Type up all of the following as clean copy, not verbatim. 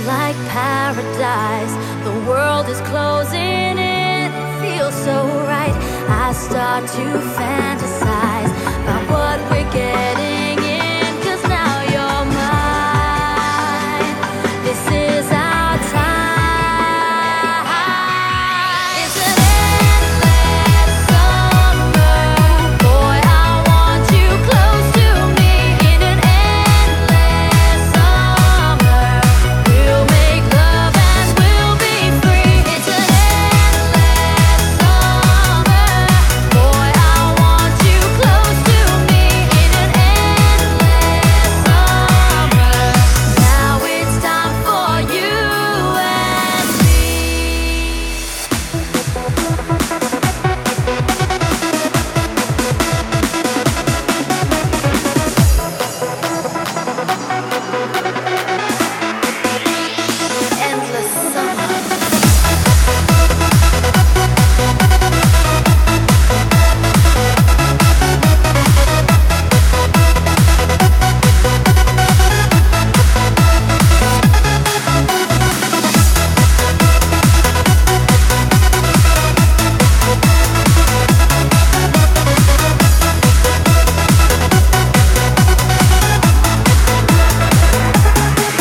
like paradise. The world is closing in, it feels so right. I start to fantasize about what we're getting in, 'cause now you're mine. This is our time. It's an endless summer. Boy, I want you close to me in an endless summer. We'll make love and we'll be free. It's an endless summer. Boy, I want you close to me in an endless summer. Now it's time for you and me. Endless summer.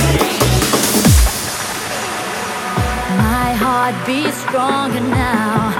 My heart beats stronger now.